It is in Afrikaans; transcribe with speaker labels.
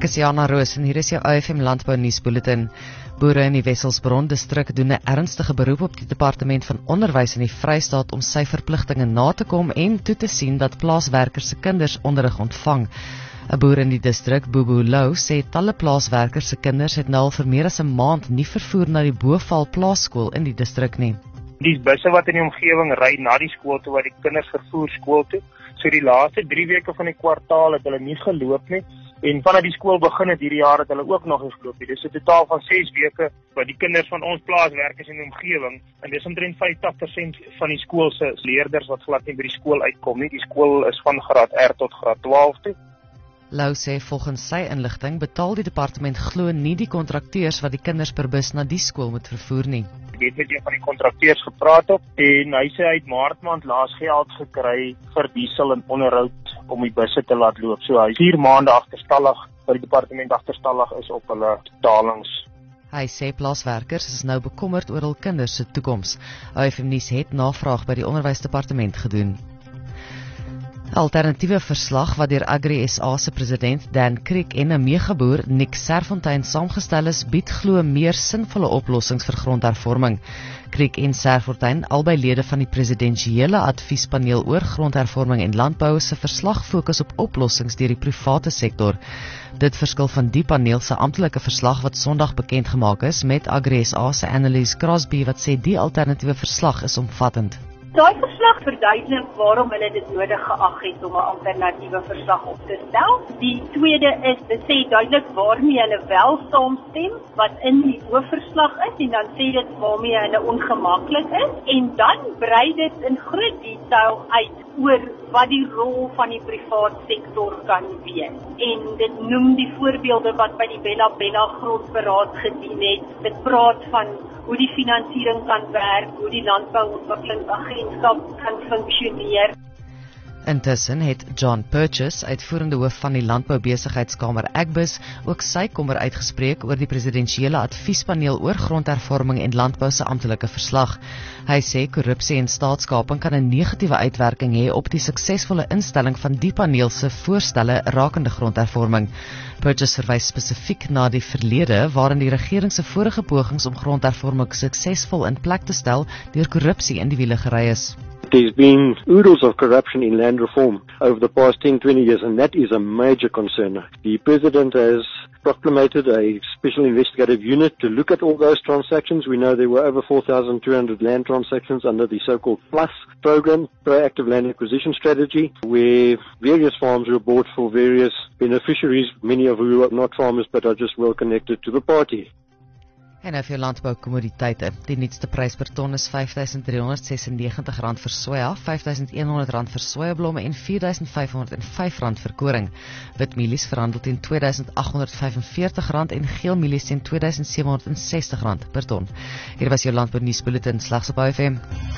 Speaker 1: Ek is Jana Roos en hier is jou AFM Landbou Nuusbulletin. Boere in die Wesselsbron distrik doen 'n ernstige beroep op die Departement van Onderwys in die Vrystaat om sy verpligtinge na te kom en toe te sien dat plaaswerkers se kinders onderrig ontvang. 'n Boer in die distrik, Bobo Lou, sê talle plaaswerkers se kinders het nou al vir meer as 'n maand nie vervoer na die Boval Plaasskool in die distrik nie.
Speaker 2: Die busse wat in die omgewing ry na die skool toe waar die kinders vervoer skool toe. So die laaste 3 weke van die kwartaal het hulle nie geloop nie. En vanaf die skool begin het hierdie jaar het hulle ook nog nie geloop nie. Dis 'n totaal van 6 weke wat die kinders van ons plaaswerkers in die omgewing, en dis omtrent 50% van die skool se leerders wat glad nie by die skool uitkom nie. Die skool is van graad R tot graad 12 toe.
Speaker 1: Lou sê volgens sy inligting betaal die departement glo nie die kontrakteurs wat die kinders per bus na die skool moet vervoer nie.
Speaker 2: Ek het met een van die kontrakteurs gepraat op en hy sê hy het Maart maand laas geld gekry vir diesel en onderhoud om die busse te laat loop. So hy is 4 maande agterstallig, wat die departement agterstallig is op hulle betalings.
Speaker 1: Hy sê plaaswerkers is nou bekommerd oor hul kinders se toekoms. AFM Nuus het navraag by die onderwysdepartement gedoen. Alternatiewe verslag wat deur Agri SA se president Dan Kriek en 'n megaboer Nick Serfontein saamgestel is, bied glo meer sinvolle oplossings vir grondhervorming. Kriek en Serfontein, albei lede van die presidensiële adviespaneel oor grondhervorming en landbou, se verslag fokus op oplossings deur die private sektor. Dit verskil van die paneel se amptelike verslag wat Sondag bekend gemaak is, met Agri SA se Annelies Crosby wat sê die alternatiewe verslag is omvattend.
Speaker 3: Daai verslag verduidelik waarom hulle dit nodig geag het om 'n alternatiewe verslag op te stel. Die tweede is, dit sê duidelik waarmee hulle wel saamstem, wat in die hoofverslag is, en dan sê dit waarmee hulle ongemaklik is, en dan brei dit in groot detail uit oor wat die rol van die privaat sektor kan wees. En dit noem die voorbeelde wat by die Bella grondberaad gedien het. Dit praat van hoe die finansiering kan werk, hoe die landbouontwikkelingsagentskap kan funksioneer.
Speaker 1: Intussen het John Purchase, uitvoerende hoof van die Landboubesigheidskamer Agbus, ook sy kommer uitgespreek oor die presidensiële adviespaneel oor grondhervorming en landbou se amptelike verslag. Hy sê korrupsie en staatskaping kan 'n negatiewe uitwerking hê op die suksesvolle instelling van die paneel se voorstelle rakende grondhervorming. Purchase verwys spesifiek na die verlede waarin die regering se vorige pogings om grondhervorming suksesvol in plek te stel deur korrupsie in die wiele gery is.
Speaker 4: There's been oodles of corruption in land reform over the past 10-20 years, and that is a major concern. The President has proclamated a special investigative unit to look at all those transactions. We know there were over 4,200 land transactions under the so-called PLUS program, Proactive Land Acquisition Strategy, where various farms were bought for various beneficiaries, many of who are not farmers but are just well connected to the party.
Speaker 1: En nou vir landboukommoditeite. Die nuutste prys per ton is R5.396 vir soja, R5.100 vir sojablomme en R4.505 vir koring. Witmielies verhandel teen R2.845 en geelmielies teen R2.760 per ton. Hier was jou landbou nuusbulletin slegs op AFM.